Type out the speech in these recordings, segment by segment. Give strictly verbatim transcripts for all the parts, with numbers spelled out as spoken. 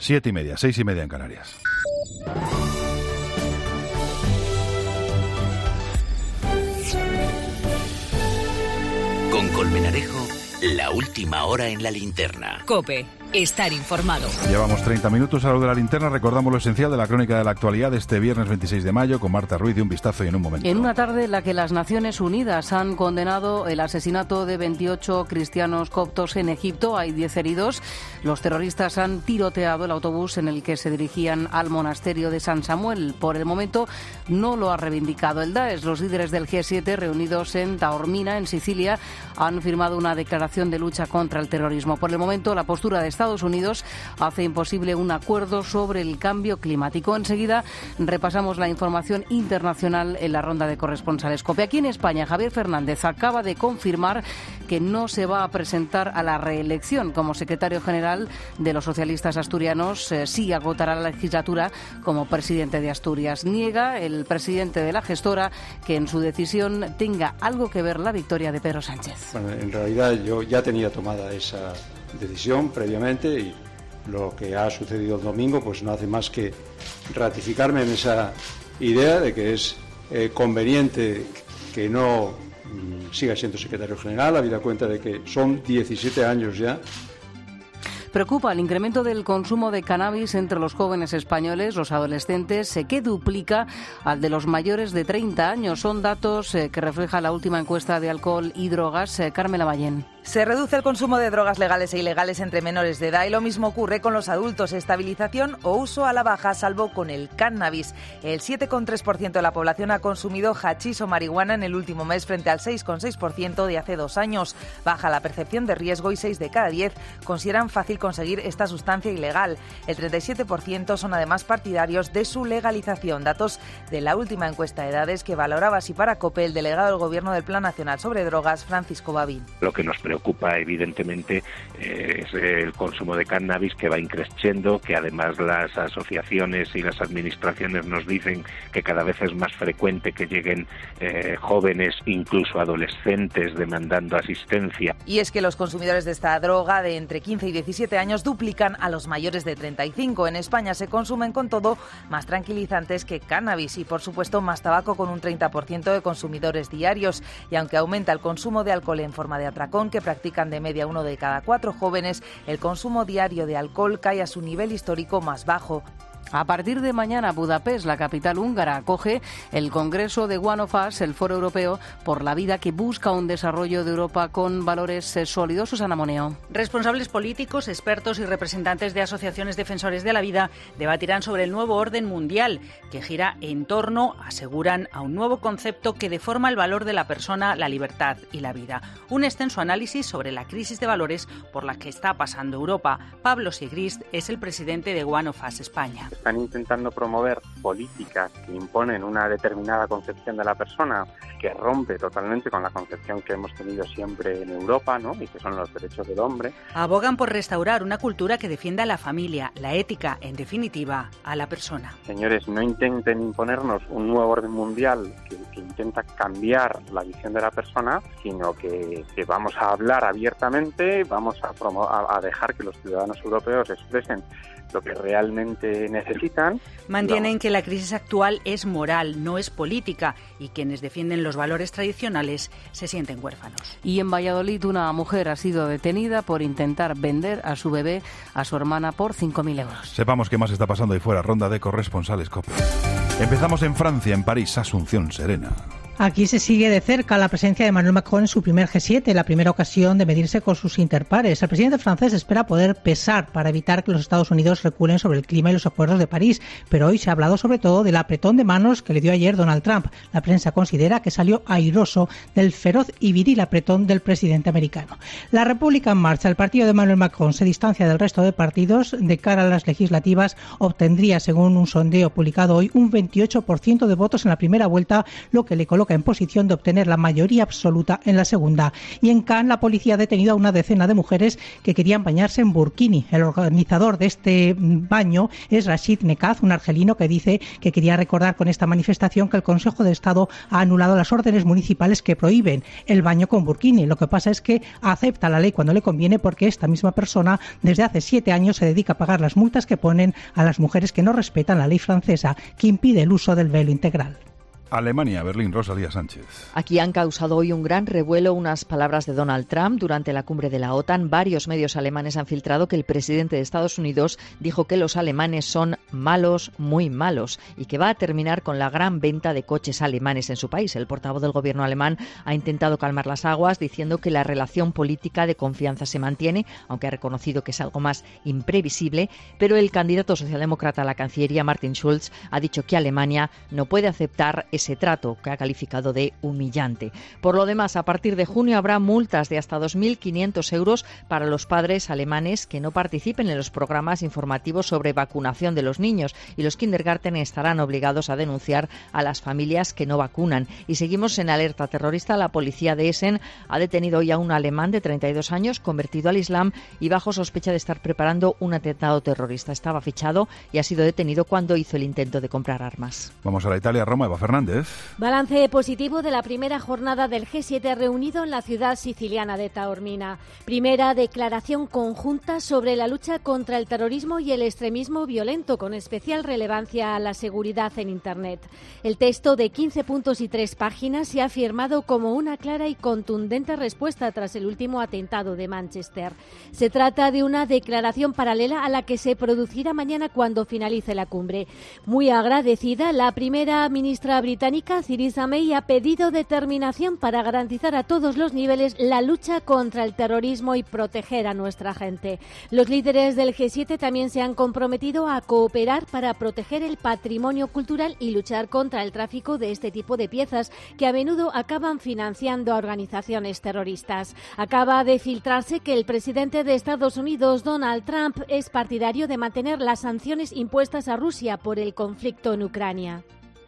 Siete y media, seis y media en Canarias. Con Colmenarejo, la última hora en la linterna. COPE. Estar informado. Llevamos treinta minutos a lo de la linterna. Recordamos lo esencial de la crónica de la actualidad de este viernes veintiséis de mayo con Marta Ruiz, de un vistazo y en un momento. En una tarde en la que las Naciones Unidas han condenado el asesinato de veintiocho cristianos coptos en Egipto, hay diez heridos. Los terroristas han tiroteado el autobús en el que se dirigían al monasterio de San Samuel. Por el momento no lo ha reivindicado el Daesh. Los líderes del G siete, reunidos en Taormina, en Sicilia, han firmado una declaración de lucha contra el terrorismo. Por el momento, la postura de Estados Unidos hace imposible un acuerdo sobre el cambio climático. Enseguida repasamos la información internacional en la ronda de corresponsales COPE. Aquí en España, Javier Fernández acaba de confirmar que no se va a presentar a la reelección como secretario general de los socialistas asturianos. Eh, sí agotará la legislatura como presidente de Asturias. Niega el presidente de la gestora que en su decisión tenga algo que ver la victoria de Pedro Sánchez. Bueno, en realidad yo ya tenía tomada esa decisión previamente y lo que ha sucedido el domingo pues no hace más que ratificarme en esa idea de que es eh, conveniente que no mm, siga siendo secretario general, habida cuenta de que son diecisiete años ya. Preocupa el incremento del consumo de cannabis entre los jóvenes españoles, los adolescentes, que duplica al de los mayores de treinta años. Son datos eh, que refleja la última encuesta de alcohol y drogas. Eh, Carmela Ballén. Se reduce el consumo de drogas legales e ilegales entre menores de edad y lo mismo ocurre con los adultos. Estabilización o uso a la baja, salvo con el cannabis. El siete coma tres por ciento de la población ha consumido hachís o marihuana en el último mes frente al seis coma seis por ciento de hace dos años. Baja la percepción de riesgo y seis de cada diez consideran fácil conseguir esta sustancia ilegal. El treinta y siete por ciento son además partidarios de su legalización. Datos de la última encuesta de edades que valoraba así para COPE el delegado del Gobierno del Plan Nacional sobre Drogas, Francisco Bavín. Lo que nos preocupa evidentemente eh, es el consumo de cannabis, que va increciendo, que además las asociaciones y las administraciones nos dicen que cada vez es más frecuente que lleguen eh, jóvenes, incluso adolescentes, demandando asistencia. Y es que los consumidores de esta droga de entre quince y diecisiete años duplican a los mayores de treinta y cinco. En España se consumen con todo más tranquilizantes que cannabis y por supuesto más tabaco, con un treinta por ciento de consumidores diarios. Y aunque aumenta el consumo de alcohol en forma de atracón, que practican de media uno de cada cuatro jóvenes, el consumo diario de alcohol cae a su nivel histórico más bajo. A partir de mañana, Budapest, la capital húngara, acoge el Congreso de One of Us, el Foro Europeo por la Vida, que busca un desarrollo de Europa con valores sólidos. Susana Moneo. Responsables políticos, expertos y representantes de asociaciones defensores de la vida debatirán sobre el nuevo orden mundial, que gira en torno, aseguran, a un nuevo concepto que deforma el valor de la persona, la libertad y la vida. Un extenso análisis sobre la crisis de valores por la que está pasando Europa. Pablo Sigrist es el presidente de One of Us España. Están intentando promover políticas que imponen una determinada concepción de la persona, que rompe totalmente con la concepción que hemos tenido siempre en Europa, ¿no? Y que son los derechos del hombre. Abogan por restaurar una cultura que defienda a la familia, la ética, en definitiva, a la persona. Señores, no intenten imponernos un nuevo orden mundial que, que intenta cambiar la visión de la persona, sino que, que vamos a hablar abiertamente, vamos a, promo- a, a dejar que los ciudadanos europeos expresen lo que realmente necesitan. Mantienen no. que la crisis actual es moral, no es política, y quienes defienden los valores tradicionales se sienten huérfanos. Y en Valladolid, una mujer ha sido detenida por intentar vender a su bebé a su hermana por cinco mil euros. Sepamos qué más está pasando ahí fuera. Ronda de corresponsales COPE. Empezamos en Francia, en París, Asunción Serena. Aquí se sigue de cerca la presencia de Emmanuel Macron en su primer G siete, la primera ocasión de medirse con sus interpares. El presidente francés espera poder pesar para evitar que los Estados Unidos reculen sobre el clima y los acuerdos de París, pero hoy se ha hablado sobre todo del apretón de manos que le dio ayer Donald Trump. La prensa considera que salió airoso del feroz y viril apretón del presidente americano. La República en Marcha, el partido de Emmanuel Macron, se distancia del resto de partidos. De cara a las legislativas, obtendría, según un sondeo publicado hoy, un veintiocho por ciento de votos en la primera vuelta, lo que le coloca coloca en posición de obtener la mayoría absoluta en la segunda. Y en Cannes la policía ha detenido a una decena de mujeres que querían bañarse en burkini. El organizador de este baño es Rachid Nekaz, un argelino que dice que quería recordar con esta manifestación que el Consejo de Estado ha anulado las órdenes municipales que prohíben el baño con burkini. Lo que pasa es que acepta la ley cuando le conviene, porque esta misma persona desde hace siete años se dedica a pagar las multas que ponen a las mujeres que no respetan la ley francesa, que impide el uso del velo integral. Alemania, Berlín, Rosalía Sánchez. Aquí han causado hoy un gran revuelo unas palabras de Donald Trump durante la cumbre de la OTAN. Varios medios alemanes han filtrado que el presidente de Estados Unidos dijo que los alemanes son malos, muy malos, y que va a terminar con la gran venta de coches alemanes en su país. El portavoz del gobierno alemán ha intentado calmar las aguas diciendo que la relación política de confianza se mantiene, aunque ha reconocido que es algo más imprevisible, pero el candidato socialdemócrata a la Cancillería, Martin Schulz, ha dicho que Alemania no puede aceptar ese trato, que ha calificado de humillante. Por lo demás, a partir de junio habrá multas de hasta dos mil quinientos euros para los padres alemanes que no participen en los programas informativos sobre vacunación de los niños, y los kindergarten estarán obligados a denunciar a las familias que no vacunan. Y seguimos en alerta terrorista. La policía de Essen ha detenido hoy a un alemán de treinta y dos años convertido al Islam y bajo sospecha de estar preparando un atentado terrorista. Estaba fichado y ha sido detenido cuando hizo el intento de comprar armas. Vamos a la Italia, Roma, Eva Fernández. Balance positivo de la primera jornada del G siete reunido en la ciudad siciliana de Taormina. Primera declaración conjunta sobre la lucha contra el terrorismo y el extremismo violento, con especial relevancia a la seguridad en Internet. El texto de quince puntos y tres páginas se ha firmado como una clara y contundente respuesta tras el último atentado de Manchester. Se trata de una declaración paralela a la que se producirá mañana cuando finalice la cumbre. Muy agradecida, la primera ministra británica Theresa May ha pedido determinación para garantizar a todos los niveles la lucha contra el terrorismo y proteger a nuestra gente. Los líderes del G siete también se han comprometido a cooperar para proteger el patrimonio cultural y luchar contra el tráfico de este tipo de piezas que a menudo acaban financiando a organizaciones terroristas. Acaba de filtrarse que el presidente de Estados Unidos, Donald Trump, es partidario de mantener las sanciones impuestas a Rusia por el conflicto en Ucrania.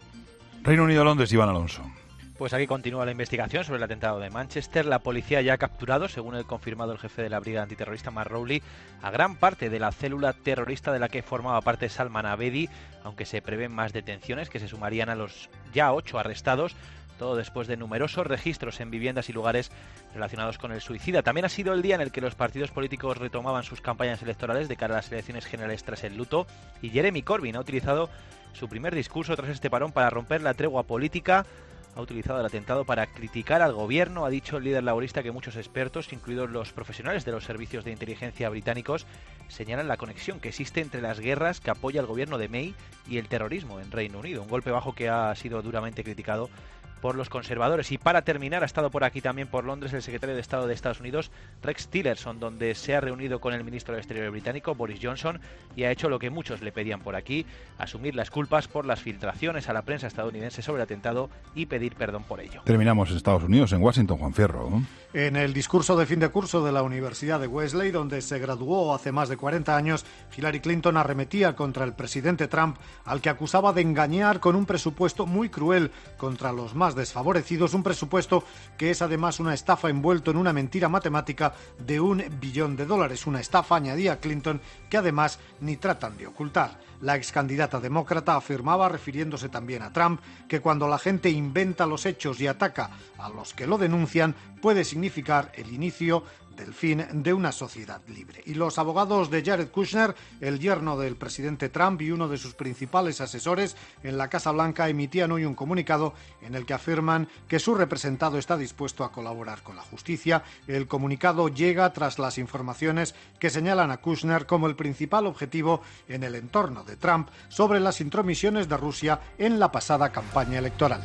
Reino Unido, Londres, Iván Alonso. Pues aquí continúa la investigación sobre el atentado de Manchester. La policía ya ha capturado, según el confirmado el jefe de la brigada antiterrorista Mark Rowley, a gran parte de la célula terrorista de la que formaba parte Salman Abedi, aunque se prevén más detenciones que se sumarían a los ya ocho arrestados, todo después de numerosos registros en viviendas y lugares relacionados con el suicida. También ha sido el día en el que los partidos políticos retomaban sus campañas electorales de cara a las elecciones generales tras el luto, y Jeremy Corbyn ha utilizado su primer discurso tras este parón para romper la tregua política. Ha utilizado el atentado para criticar al gobierno. Ha dicho el líder laborista que muchos expertos, incluidos los profesionales de los servicios de inteligencia británicos, señalan la conexión que existe entre las guerras que apoya el gobierno de May y el terrorismo en Reino Unido. Un golpe bajo que ha sido duramente criticado por los conservadores. Y para terminar, ha estado por aquí también por Londres el secretario de Estado de Estados Unidos, Rex Tillerson, donde se ha reunido con el ministro de Exteriores británico, Boris Johnson, y ha hecho lo que muchos le pedían por aquí: asumir las culpas por las filtraciones a la prensa estadounidense sobre el atentado y pedir perdón por ello. Terminamos en Estados Unidos, en Washington, Juan Fierro. En el discurso de fin de curso de la Universidad de Wellesley, donde se graduó hace más de cuarenta años, Hillary Clinton arremetía contra el presidente Trump, al que acusaba de engañar con un presupuesto muy cruel contra los más desfavorecidos, un presupuesto que es además una estafa envuelto en una mentira matemática de un billón de dólares, una estafa, añadía Clinton, que además ni tratan de ocultar. La ex candidata demócrata afirmaba, refiriéndose también a Trump, que cuando la gente inventa los hechos y ataca a los que lo denuncian, puede significar el inicio del fin de una sociedad libre. Y los abogados de Jared Kushner, el yerno del presidente Trump y uno de sus principales asesores en la Casa Blanca, emitían hoy un comunicado en el que afirman que su representado está dispuesto a colaborar con la justicia. El comunicado llega tras las informaciones que señalan a Kushner como el principal objetivo en el entorno de Trump sobre las intromisiones de Rusia en la pasada campaña electoral.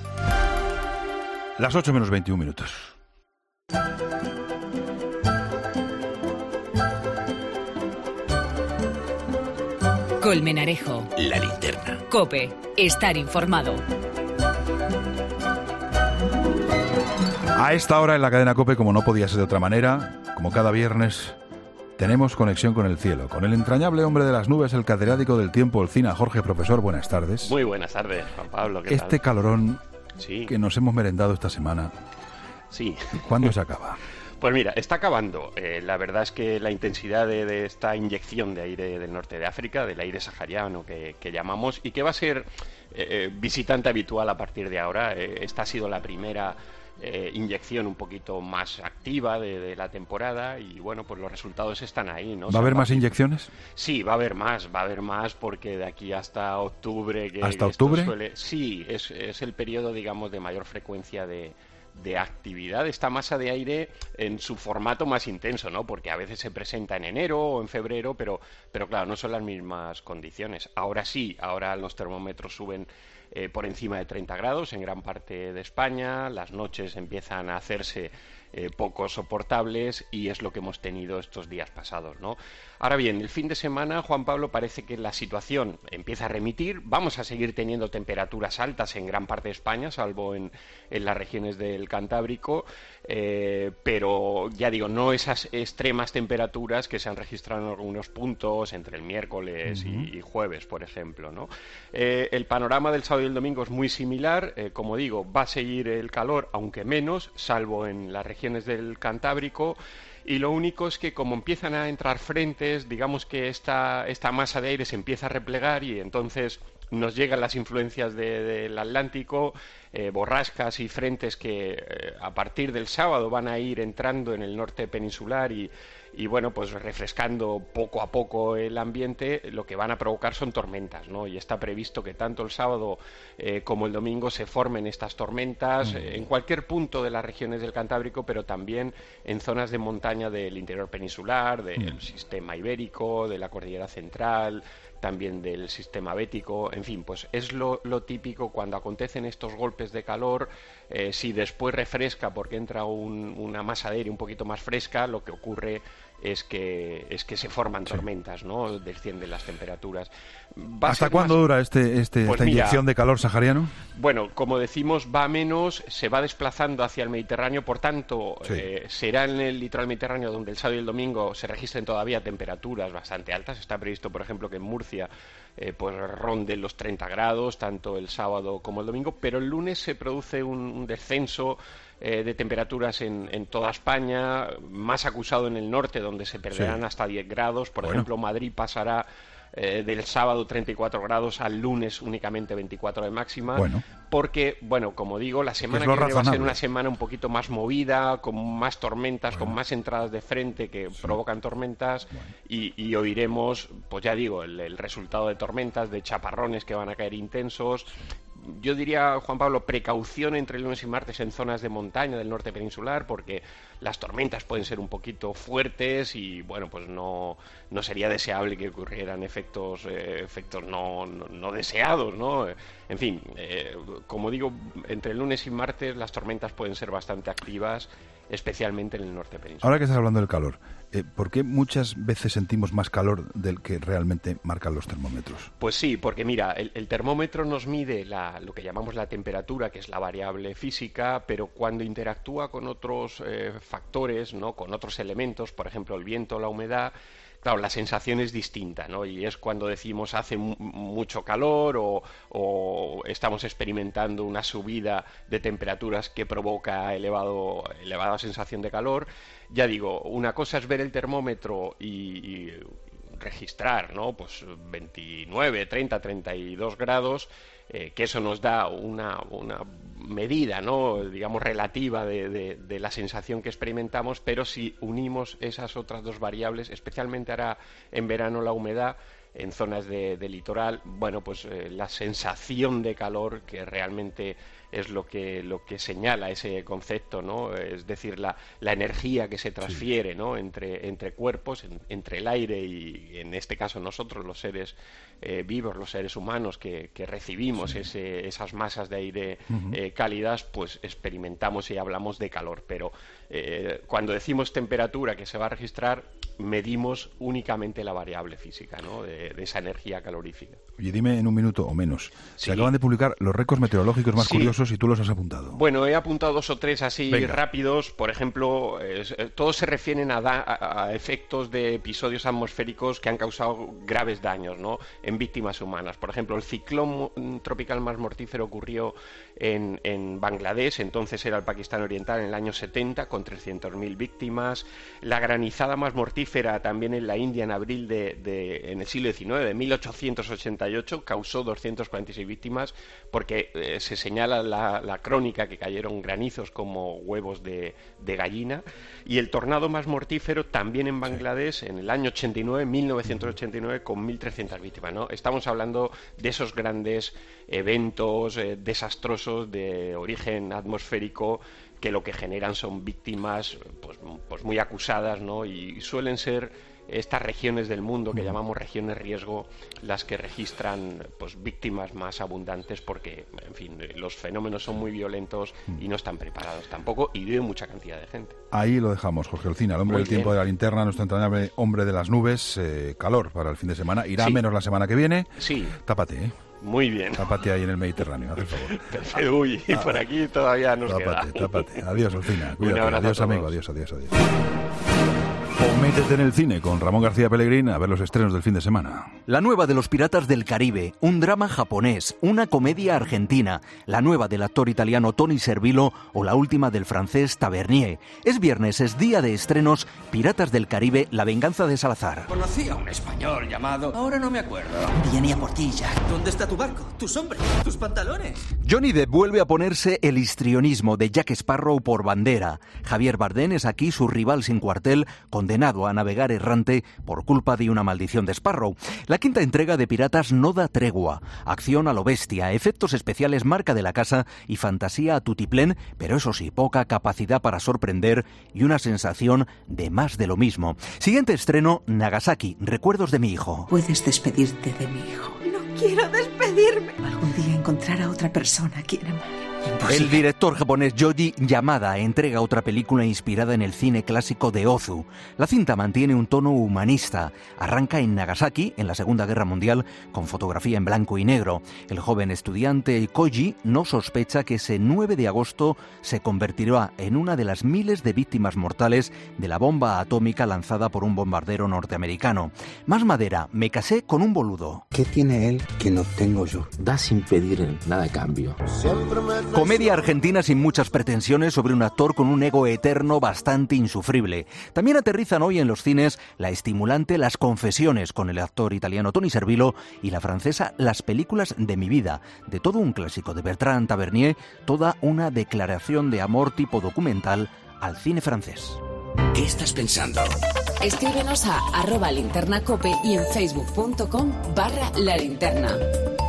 Las ocho menos veintiún minutos. Colmenarejo. La linterna. COPE. Estar informado. A esta hora en la cadena COPE, como no podía ser de otra manera, como cada viernes, tenemos conexión con el cielo, con el entrañable hombre de las nubes, el catedrático del tiempo, Olcina. Jorge, profesor, buenas tardes. Muy buenas tardes, Juan Pablo. ¿Qué este tal? calorón Sí. que nos hemos merendado esta semana. Sí. ¿Cuándo se acaba? Pues mira, está acabando. Eh, la verdad es que la intensidad de, de esta inyección de aire del norte de África, del aire sahariano que, que llamamos, y que va a ser eh, visitante habitual a partir de ahora. Eh, esta ha sido la primera eh, inyección un poquito más activa de, de la temporada y bueno, pues los resultados están ahí, ¿no? ¿Va a haber más inyecciones? Sí, va a haber más, va a haber más porque de aquí hasta octubre... Que, ¿Hasta que esto octubre? Suele... Sí, es, es el periodo, digamos, de mayor frecuencia de... de actividad de esta masa de aire en su formato más intenso, ¿no? Porque a veces se presenta en enero o en febrero, pero, pero claro, no son las mismas condiciones. Ahora sí, ahora los termómetros suben eh, por encima de treinta grados en gran parte de España, las noches empiezan a hacerse eh, poco soportables y es lo que hemos tenido estos días pasados, ¿no? Ahora bien, el fin de semana, Juan Pablo, parece que la situación empieza a remitir. Vamos a seguir teniendo temperaturas altas en gran parte de España, salvo en, en las regiones del Cantábrico, eh, pero ya digo, no esas extremas temperaturas que se han registrado en algunos puntos entre el miércoles uh-huh. y, y jueves, por ejemplo, ¿no? Eh, el panorama del sábado y el domingo es muy similar. Eh, como digo, va a seguir el calor, aunque menos, salvo en las regiones del Cantábrico. Y lo único es que como empiezan a entrar frentes, digamos que esta, esta masa de aire se empieza a replegar y entonces nos llegan las influencias de, del Atlántico, eh, borrascas y frentes que eh, a partir del sábado van a ir entrando en el norte peninsular y, y bueno, pues refrescando poco a poco el ambiente. Lo que van a provocar son tormentas, ¿no? Y está previsto que tanto el sábado eh, como el domingo se formen estas tormentas eh, en cualquier punto de las regiones del Cantábrico, pero también en zonas de montaña del interior peninsular, del mm. sistema ibérico, de la cordillera central, también del sistema bético. En fin, pues es lo, lo típico cuando acontecen estos golpes de calor. Eh, si después refresca porque entra un, una masa de aire un poquito más fresca, lo que ocurre es que es que se forman sí. tormentas, ¿no? Descienden las temperaturas. Va ¿Hasta cuándo más... dura este, este, pues esta mira, inyección de calor sahariano? Bueno, como decimos, va a menos, se va desplazando hacia el Mediterráneo, por tanto, sí. eh, será en el litoral mediterráneo donde el sábado y el domingo se registren todavía temperaturas bastante altas. Está previsto, por ejemplo, que en Murcia eh, pues ronde los treinta grados, tanto el sábado como el domingo, pero el lunes se produce un, un descenso Eh, de temperaturas en, en toda España, más acusado en el norte, donde se perderán sí. hasta diez grados. Por bueno. ejemplo, Madrid pasará eh, del sábado treinta y cuatro grados al lunes únicamente veinticuatro de máxima, bueno. porque, bueno, como digo, la semana que viene va a ser una semana un poquito más movida, con más tormentas, bueno. con más entradas de frente que sí. provocan tormentas, bueno. y, y oiremos, pues ya digo, el, el resultado de tormentas, de chaparrones que van a caer intensos. Yo diría, Juan Pablo, precaución entre lunes y martes en zonas de montaña del norte peninsular, porque las tormentas pueden ser un poquito fuertes y, bueno, pues no, no sería deseable que ocurrieran efectos, eh, efectos no, no, no deseados, ¿no? En fin, eh, como digo, entre lunes y martes las tormentas pueden ser bastante activas, especialmente en el norte peninsular. Ahora que estás hablando del calor, eh, ¿por qué muchas veces sentimos más calor del que realmente marcan los termómetros? Pues sí, porque mira, el, el termómetro nos mide la, lo que llamamos la temperatura, que es la variable física, pero cuando interactúa con otros eh, factores, ¿no? Con otros elementos, por ejemplo el viento, la humedad, claro, la sensación es distinta, ¿no? Y es cuando decimos hace m- mucho calor o, o estamos experimentando una subida de temperaturas que provoca elevado, elevada sensación de calor. Ya digo, una cosa es ver el termómetro y, y registrar, ¿no? Pues veintinueve, treinta, treinta y dos grados, eh, que eso nos da una, una medida, ¿no? Digamos, relativa de, de, de la sensación que experimentamos, pero si unimos esas otras dos variables, especialmente ahora en verano la humedad, en zonas de, de litoral, bueno, pues eh, la sensación de calor, que realmente es lo que lo que señala ese concepto, ¿no? Es decir, la, la energía que se transfiere, ¿no? entre, entre cuerpos, en, entre el aire y, en este caso, nosotros, los seres eh, vivos, los seres humanos que, que recibimos sí. ese, esas masas de aire uh-huh. eh, cálidas, pues experimentamos y hablamos de calor. Pero eh, cuando decimos temperatura que se va a registrar, medimos únicamente la variable física, ¿no? de, de esa energía calorífica. Oye, dime en un minuto o menos. Sí. Se acaban de publicar los récords meteorológicos más Sí. curiosos y tú los has apuntado. Bueno, he apuntado dos o tres así Venga. rápidos. Por ejemplo, eh, todos se refieren a, da- a, a efectos de episodios atmosféricos que han causado graves daños, ¿no? en víctimas humanas. Por ejemplo, el ciclón tropical más mortífero ocurrió en, en Bangladesh, entonces era el Pakistán Oriental, en el año setenta, con trescientas mil víctimas. La granizada más mortífera también en la India en abril de, de en el siglo diecinueve, de mil ochocientos ochenta y ocho, causó doscientas cuarenta y seis víctimas, porque eh, se señala la, la crónica que cayeron granizos como huevos de, de gallina. Y el tornado más mortífero también en Bangladesh en el año ochenta y nueve, mil novecientos ochenta y nueve, con mil trescientas víctimas, ¿no? Estamos hablando de esos grandes eventos eh, desastrosos de origen atmosférico que lo que generan son víctimas pues, pues muy acusadas, ¿no? Y suelen ser estas regiones del mundo que llamamos regiones riesgo las que registran pues víctimas más abundantes, porque en fin, los fenómenos son muy violentos y no están preparados tampoco, y vive mucha cantidad de gente. Ahí lo dejamos, Jorge Olcina, el hombre Muy del tiempo bien. de la linterna, nuestro entrañable hombre de las nubes. Eh, calor para el fin de semana, irá Sí. menos la semana que viene. Sí. Tápate, ¿eh? Muy bien. Tápate ahí en el Mediterráneo, haz el favor. Perfecto. Uy, Ah. por aquí todavía nos Tápate, queda. tápate. Adiós, Olcina. Un Cuídate. abrazo a Adiós, todos. amigo. Adiós, adiós, adiós. O métete en el cine con Ramón García Pellegrín a ver los estrenos del fin de semana. La nueva de Los Piratas del Caribe, un drama japonés, una comedia argentina, la nueva del actor italiano Tony Servillo o la última del francés Tavernier. Es viernes, es día de estrenos. Piratas del Caribe, La venganza de Salazar. Conocí a un español llamado... Ahora no me acuerdo. Viene a por ti, Jack. ¿Dónde está tu barco? ¿Tus hombres? ¿Tus pantalones? Johnny Depp vuelve a ponerse el histrionismo de Jack Sparrow por bandera. Javier Bardem es aquí su rival sin cuartel, condenado a navegar errante por culpa de una maldición de Sparrow. La quinta entrega de Piratas no da tregua. Acción a lo bestia, efectos especiales marca de la casa y fantasía a tutiplén, pero eso sí, poca capacidad para sorprender y una sensación de más de lo mismo. Siguiente estreno, Nagasaki, recuerdos de mi hijo. Puedes despedirte de mi hijo. No quiero despedirme. Algún día encontrar a otra persona a quien amar. El director japonés Yoji Yamada entrega otra película inspirada en el cine clásico de Ozu. La cinta mantiene un tono humanista. Arranca en Nagasaki, en la Segunda Guerra Mundial, con fotografía en blanco y negro. El joven estudiante Koji no sospecha que ese nueve de agosto se convertirá en una de las miles de víctimas mortales de la bomba atómica lanzada por un bombardero norteamericano. Más madera, me casé con un boludo. ¿Qué tiene él que no tengo yo? Da sin pedir nada a cambio. Siempre me... Comedia argentina sin muchas pretensiones sobre un actor con un ego eterno bastante insufrible. También aterrizan hoy en los cines la estimulante Las Confesiones con el actor italiano Tony Servillo y la francesa Las películas de mi vida, de todo un clásico de Bertrand Tavernier, toda una declaración de amor tipo documental al cine francés. ¿Qué estás pensando? Escríbenos a arroba linternacope y en facebook punto com barra la linterna.